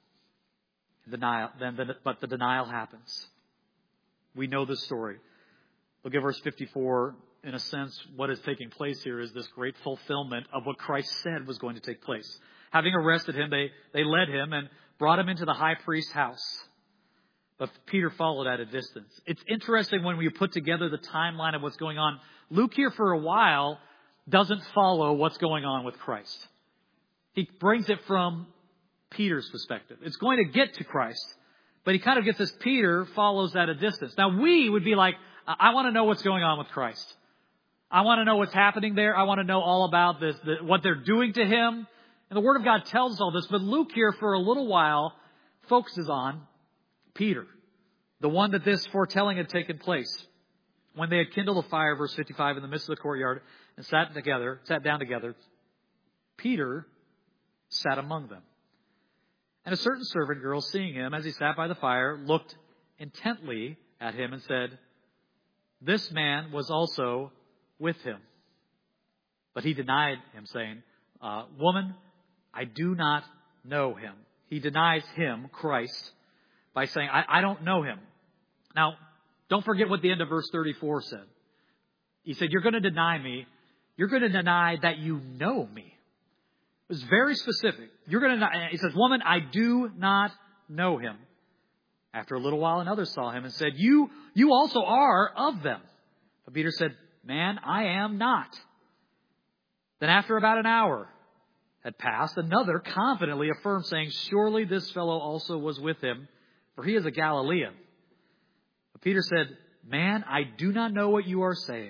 S1: But the denial happens. We know this story. Look at verse 54. In a sense, what is taking place here is this great fulfillment of what Christ said was going to take place. Having arrested him, they led him and brought him into the high priest's house. But Peter followed at a distance. It's interesting when we put together the timeline of what's going on. Luke here for a while doesn't follow what's going on with Christ. He brings it from Peter's perspective. It's going to get to Christ, but he kind of gets this, Peter follows at a distance. Now we would be like, I want to know what's going on with Christ. I want to know what's happening there. I want to know all about this, what they're doing to him. And the Word of God tells us all this. But Luke here for a little while focuses on Peter, the one that this foretelling had taken place. When they had kindled a fire, verse 55, in the midst of the courtyard and sat down together, Peter sat among them. And a certain servant girl, seeing him as he sat by the fire, looked intently at him and said, "This man was also with him." But he denied him, saying, "Woman, I do not know him." He denies him, Christ, by saying, I don't know him. Now, don't forget what the end of verse 34 said. He said, you're going to deny me. you're going to deny that you know me. It was very specific. You're going to deny. He says, woman, I do not know him. After a little while, another saw him and said, you also are of them. But Peter said, man, I am not. Then after about an hour had passed, another confidently affirmed, saying, surely this fellow also was with him, for he is a Galilean. But Peter said, man, I do not know what you are saying.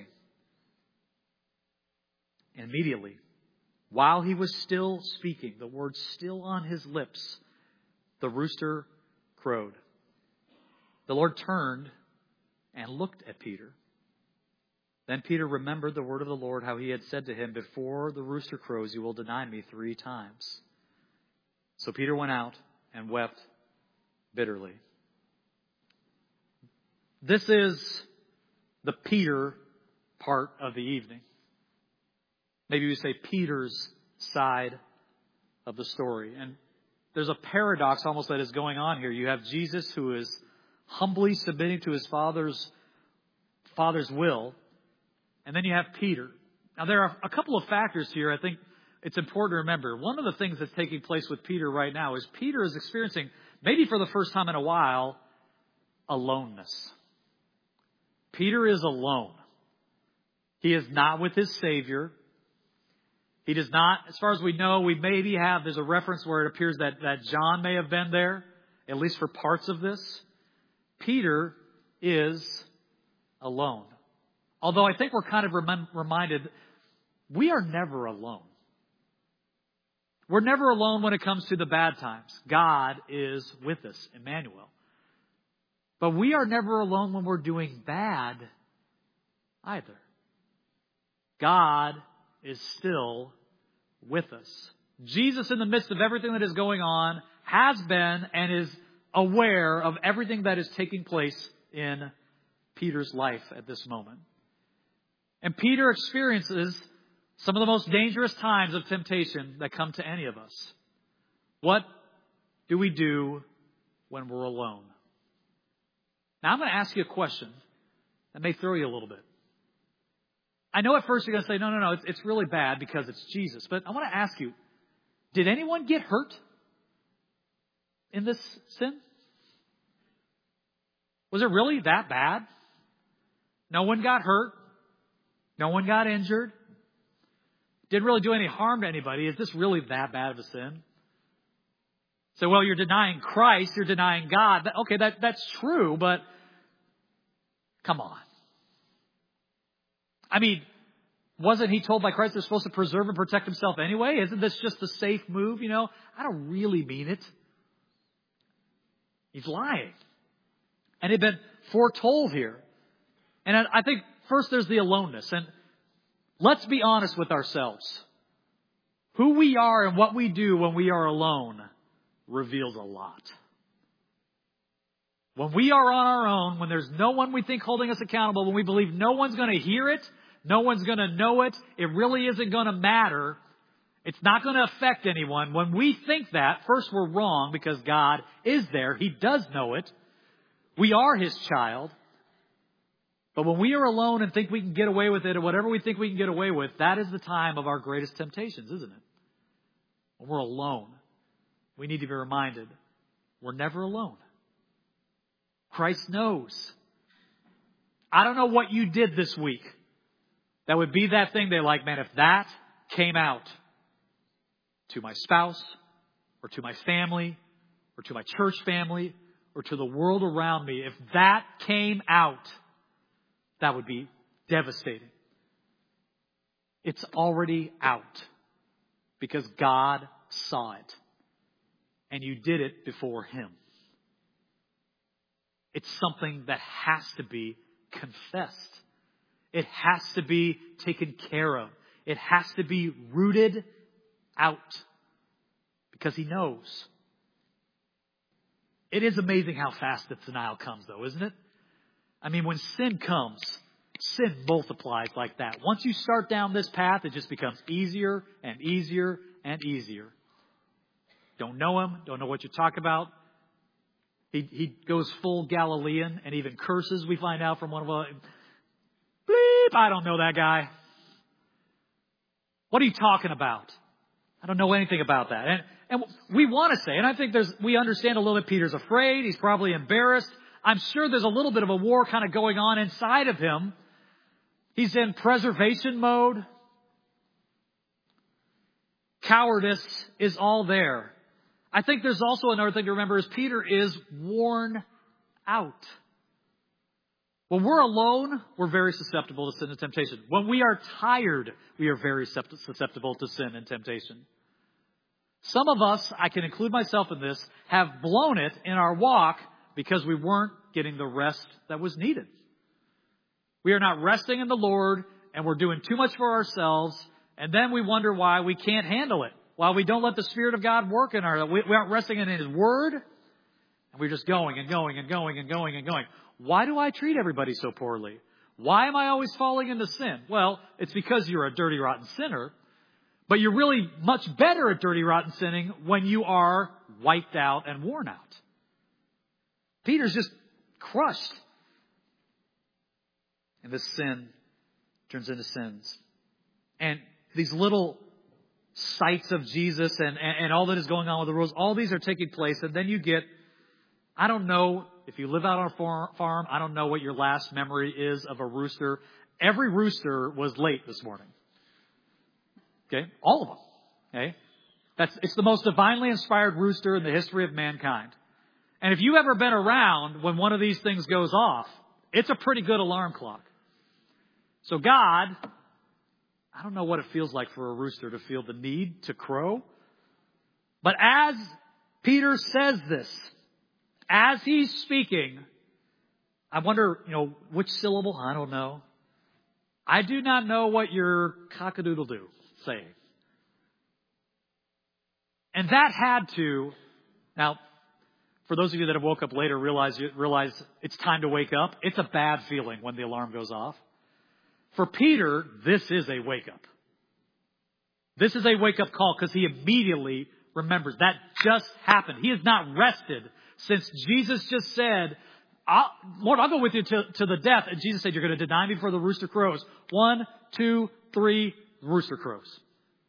S1: And immediately, while he was still speaking, the word still on his lips, the rooster crowed. The Lord turned and looked at Peter. Then Peter remembered the word of the Lord, how he had said to him, before the rooster crows, you will deny me 3 times. So Peter went out and wept bitterly. This is the Peter part of the evening. Maybe we say Peter's side of the story. And there's a paradox almost that is going on here. You have Jesus who is humbly submitting to his Father's will. And then you have Peter. Now there are a couple of factors here I think it's important to remember. One of the things that's taking place with Peter right now is Peter is experiencing, maybe for the first time in a while, aloneness. Peter is alone. He is not with his Savior. He does not, as far as we know, there's a reference where it appears that John may have been there, at least for parts of this. Peter is alone. Although I think we're kind of reminded, we are never alone. We're never alone when it comes to the bad times. God is with us, Emmanuel. But we are never alone when we're doing bad either. God is still with us. Jesus, in the midst of everything that is going on, has been and is aware of everything that is taking place in Peter's life at this moment. And Peter experiences some of the most dangerous times of temptation that come to any of us. What do we do when we're alone? Now I'm going to ask you a question that may throw you a little bit. I know at first you're going to say, no, it's really bad because it's Jesus. But I want to ask you, did anyone get hurt in this sin? Was it really that bad? No one got hurt. No one got injured. Didn't really do any harm to anybody. Is this really that bad of a sin? So, well, you're denying Christ. You're denying God. Okay, that's true, but come on. I mean, wasn't he told by Christ they're supposed to preserve and protect himself anyway? Isn't this just a safe move? I don't really mean it. He's lying. And it had been foretold here. And I think first there's the aloneness. And let's be honest with ourselves. Who we are and what we do when we are alone reveals a lot. When we are on our own, when there's no one we think holding us accountable, when we believe no one's going to hear it, no one's going to know it, it really isn't going to matter, it's not going to affect anyone. When we think that, first we're wrong because God is there. He does know it. We are His child. But when we are alone and think we can get away with it or whatever we think we can get away with, that is the time of our greatest temptations, isn't it? When we're alone, we need to be reminded we're never alone. Christ knows. I don't know what you did this week. That would be that thing they're like, man, if that came out to my spouse or to my family or to my church family or to the world around me, if that came out, that would be devastating. It's already out because God saw it and you did it before Him. It's something that has to be confessed. It has to be taken care of. It has to be rooted out because He knows. It is amazing how fast the denial comes, though, isn't it? I mean, when sin comes, sin multiplies like that. Once you start down this path, it just becomes easier and easier and easier. Don't know Him, don't know what you're talking about. He goes full Galilean and even curses, we find out from one of our, bleep, I don't know that guy. What are you talking about? I don't know anything about that. And we want to say, and I think we understand a little bit, Peter's afraid. He's probably embarrassed. I'm sure there's a little bit of a war kind of going on inside of him. He's in preservation mode. Cowardice is all there. I think there's also another thing to remember is Peter is worn out. When we're alone, we're very susceptible to sin and temptation. When we are tired, we are very susceptible to sin and temptation. Some of us, I can include myself in this, have blown it in our walk because we weren't getting the rest that was needed. We are not resting in the Lord, and we're doing too much for ourselves, and then we wonder why we can't handle it. Why we don't let the Spirit of God work in our life. We aren't resting in His Word, and we're just going and going and going and going and going. Why do I treat everybody so poorly? Why am I always falling into sin? Well, it's because you're a dirty, rotten sinner. But you're really much better at dirty, rotten sinning when you are wiped out and worn out. Peter's just crushed. And this sin turns into sins. And these little sights of Jesus and all that is going on with the rules, all these are taking place. And then you get, I don't know, if you live out on a farm, I don't know what your last memory is of a rooster. Every rooster was late this morning. Okay, all of them. Okay, it's the most divinely inspired rooster in the history of mankind. And if you've ever been around when one of these things goes off, it's a pretty good alarm clock. So God, I don't know what it feels like for a rooster to feel the need to crow. But as Peter says this, as he's speaking, I wonder, which syllable? I don't know. I do not know what your cock-a-doodle-doo saying. And that had to, now, for those of you that have woke up later, realize it's time to wake up. It's a bad feeling when the alarm goes off. For Peter, this is a wake up. This is a wake up call because he immediately remembers that just happened. He has not rested since Jesus just said, Lord, I'll go with you to the death. And Jesus said, you're going to deny me before the rooster crows. 1, 2, 3, rooster crows.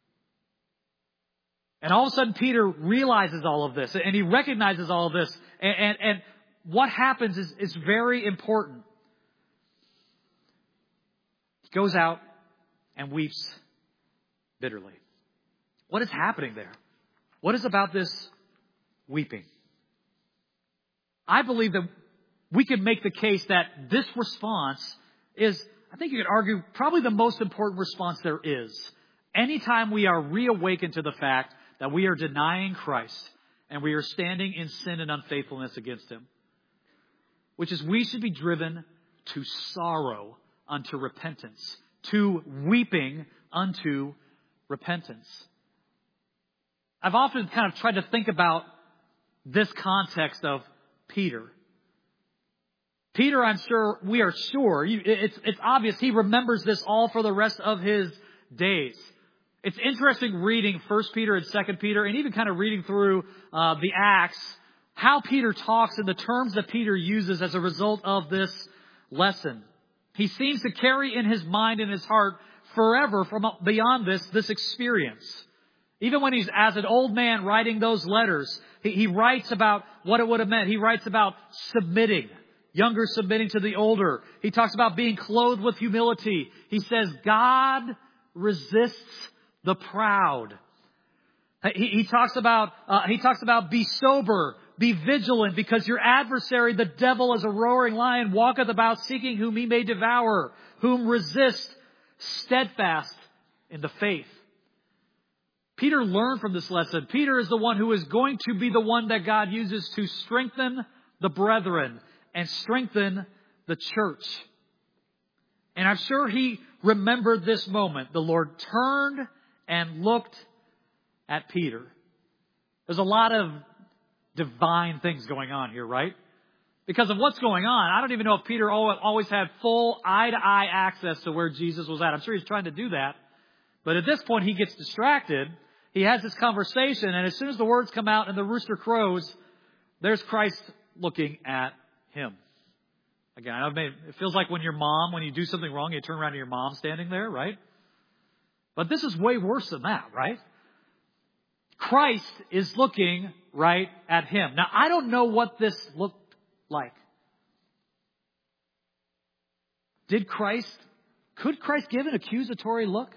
S1: And all of a sudden, Peter realizes all of this, and he recognizes all of this. And what happens is very important. He goes out and weeps bitterly. What is happening there? What is about this weeping? I believe that we can make the case that this response is, I think you could argue, probably the most important response there is. Anytime we are reawakened to the fact that we are denying Christ and we are standing in sin and unfaithfulness against Him, which is we should be driven to sorrow unto repentance, to weeping unto repentance. I've often kind of tried to think about this context of Peter. Peter, we are sure, it's obvious he remembers this all for the rest of his days. It's interesting reading 1 Peter and 2 Peter and even kind of reading through the Acts, how Peter talks and the terms that Peter uses as a result of this lesson. He seems to carry in his mind and his heart forever from beyond this experience. Even when he's as an old man writing those letters, he writes about what it would have meant. He writes about submitting, younger submitting to the older. He talks about being clothed with humility. He says, God resists the proud. He talks about be sober, be vigilant, because your adversary, the devil, as a roaring lion, walketh about seeking whom he may devour, whom resist steadfast in the faith. Peter learned from this lesson. Peter is the one who is going to be the one that God uses to strengthen the brethren and strengthen the church. And I'm sure he remembered this moment. The Lord turned and looked at Peter. There's a lot of divine things going on here, right? Because of what's going on, I don't even know if Peter always had full eye-to-eye access to where Jesus was at. I'm sure he's trying to do that. But at this point, he gets distracted. He has this conversation, and as soon as the words come out and the rooster crows, there's Christ looking at him. Again, it feels like when you do something wrong, you turn around to your mom standing there, right? But this is way worse than that, right? Christ is looking right at him. Now, I don't know what this looked like. Could Christ give an accusatory look?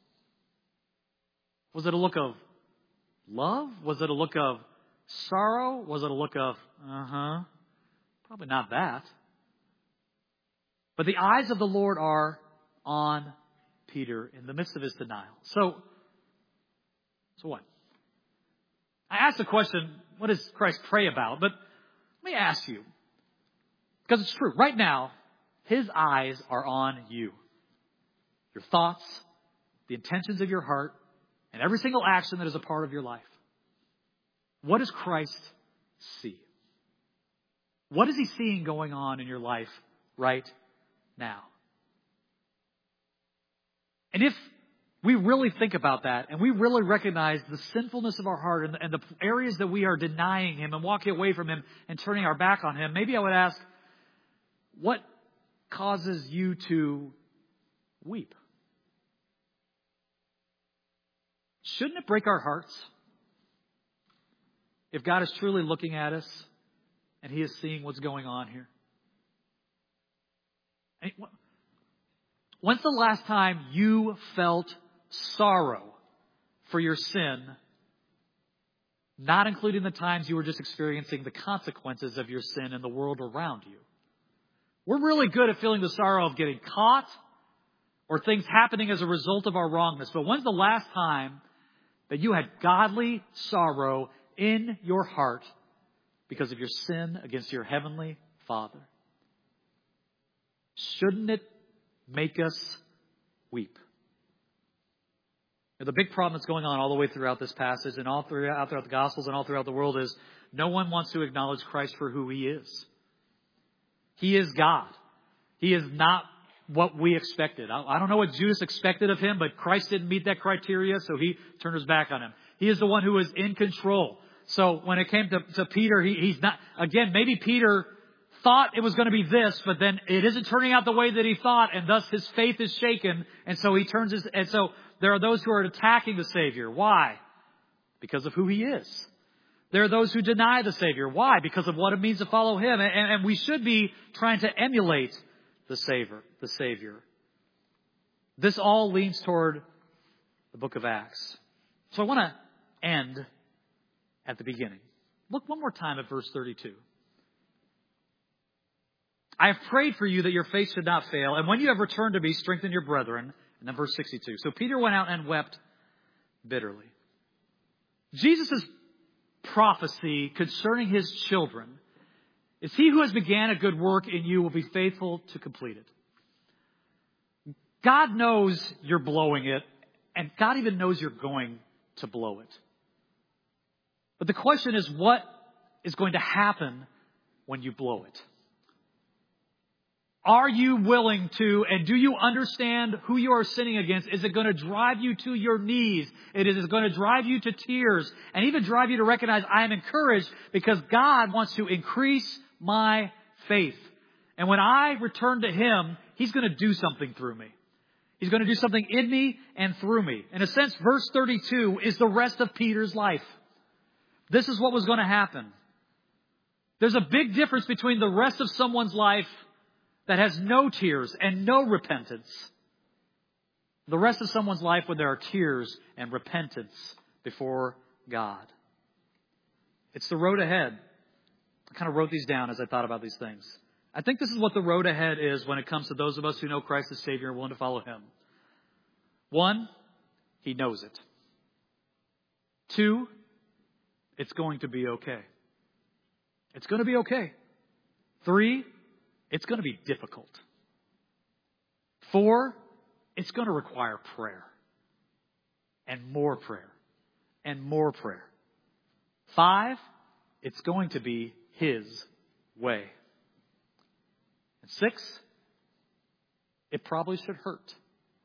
S1: Was it a look of love? Was it a look of sorrow? Was it a look of, Probably not that. But the eyes of the Lord are on Peter in the midst of his denial. So what? I asked the question, what does Christ pray about? But let me ask you, because it's true. Right now, his eyes are on you. Your thoughts, the intentions of your heart, and every single action that is a part of your life. What does Christ see? What is he seeing going on in your life right now? And if we really think about that and we really recognize the sinfulness of our heart and the areas that we are denying him and walking away from him and turning our back on him, maybe I would ask, what causes you to weep? Shouldn't it break our hearts if God is truly looking at us and he is seeing what's going on here? When's the last time you felt sorrow for your sin, not including the times you were just experiencing the consequences of your sin in the world around you? We're really good at feeling the sorrow of getting caught or things happening as a result of our wrongness. But when's the last time that you had godly sorrow in your heart because of your sin against your heavenly Father? Shouldn't it make us weep? Now, the big problem that's going on all the way throughout this passage and all throughout the Gospels and all throughout the world is no one wants to acknowledge Christ for who he is. He is God. He is not what we expected. I don't know what Judas expected of him, but Christ didn't meet that criteria, so he turned his back on him. He is the one who is in control. So when it came to Peter, he's not, again, maybe Peter thought it was going to be this, but then it isn't turning out the way that he thought, and thus his faith is shaken, and so and so there are those who are attacking the Savior. Why? Because of who he is. There are those who deny the Savior. Why? Because of what it means to follow him. And we should be trying to emulate the Savior. This all leans toward the book of Acts. So I want to end at the beginning. Look one more time at verse 32. I have prayed for you that your faith should not fail, and when you have returned to me, strengthen your brethren. And then verse 62. So Peter went out and wept bitterly. Jesus' prophecy concerning his children is he who has began a good work in you will be faithful to complete it. God knows you're blowing it, and God even knows you're going to blow it. But the question is, what is going to happen when you blow it? Are you willing to, and do you understand who you are sinning against? Is it going to drive you to your knees? It is going to drive you to tears and even drive you to recognize I am encouraged because God wants to increase my faith. And when I return to him, he's going to do something through me. He's going to do something in me and through me. In a sense, verse 32 is the rest of Peter's life. This is what was going to happen. There's a big difference between the rest of someone's life that has no tears and no repentance. The rest of someone's life when there are tears and repentance before God. It's the road ahead. I kind of wrote these down as I thought about these things. I think this is what the road ahead is when it comes to those of us who know Christ as Savior and willing to follow him. 1, he knows it. 2, it's going to be okay. It's going to be okay. 3, it's going to be difficult. 4, it's going to require prayer. And more prayer. And more prayer. 5, it's going to be his way. And 6, it probably should hurt.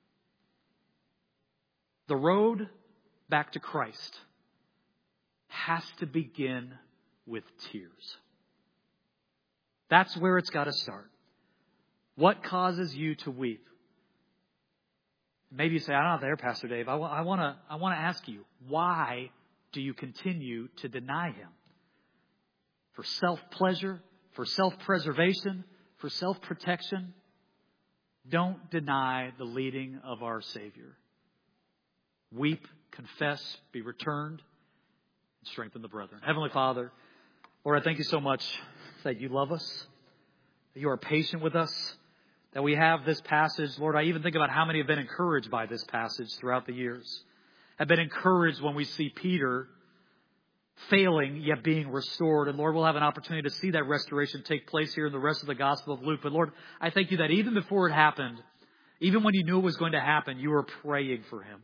S1: The road back to Christ has to begin with tears. That's where it's got to start. What causes you to weep? Maybe you say, I'm not there, Pastor Dave. I want to ask you, why do you continue to deny Him? For self-pleasure, for self-preservation, for self-protection? Don't deny the leading of our Savior. Weep, confess, be returned, and strengthen the brethren. Heavenly Father, Lord, I thank you so much that you love us, that you are patient with us, that we have this passage. Lord, I even think about how many have been encouraged by this passage throughout the years. Have been encouraged when we see Peter failing yet being restored. And Lord, we'll have an opportunity to see that restoration take place here in the rest of the Gospel of Luke. But Lord, I thank you that even before it happened, even when you knew it was going to happen, you were praying for him.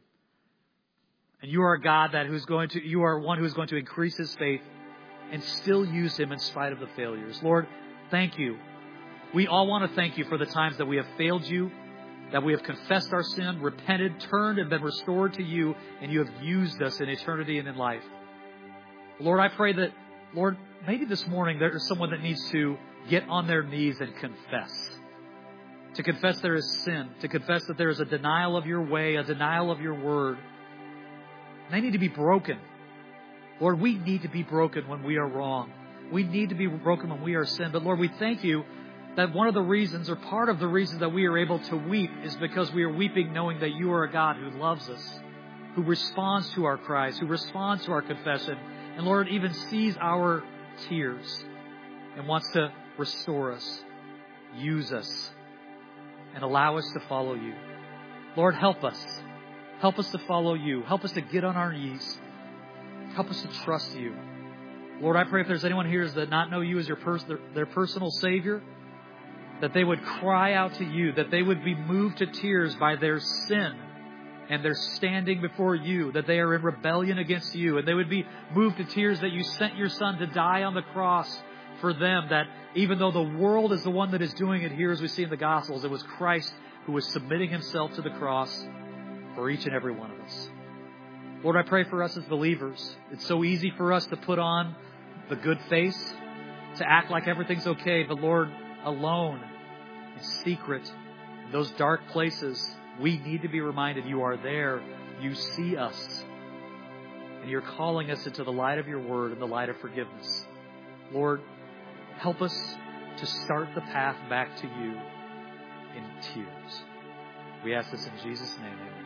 S1: And you are a God you are one who is going to increase his faith and still use him in spite of the failures. Lord, thank you. We all want to thank you for the times that we have failed you, that we have confessed our sin, repented, turned, and been restored to you, and you have used us in eternity and in life. Lord, I pray that, Lord, maybe this morning there is someone that needs to get on their knees and confess. To confess there is sin. To confess that there is a denial of your way, a denial of your word. They need to be broken. Lord, we need to be broken when we are wrong. We need to be broken when we are sin. But Lord, we thank you that one of the reasons, or part of the reason that we are able to weep is because we are weeping knowing that you are a God who loves us, who responds to our cries, who responds to our confession, and Lord, even sees our tears and wants to restore us, use us, and allow us to follow you. Lord, help us. Help us to follow you. Help us to get on our knees. Help us to trust you. Lord, I pray if there's anyone here that does not know you as their personal Savior, that they would cry out to you, that they would be moved to tears by their sin and their standing before you, that they are in rebellion against you, and they would be moved to tears that you sent your Son to die on the cross for them, that even though the world is the one that is doing it here, as we see in the Gospels, it was Christ who was submitting himself to the cross for each and every one of us. Lord, I pray for us as believers. It's so easy for us to put on the good face, to act like everything's okay, but Lord, alone, in secret, in those dark places, we need to be reminded you are there. You see us. And you're calling us into the light of your word and the light of forgiveness. Lord, help us to start the path back to you in tears. We ask this in Jesus' name. Amen.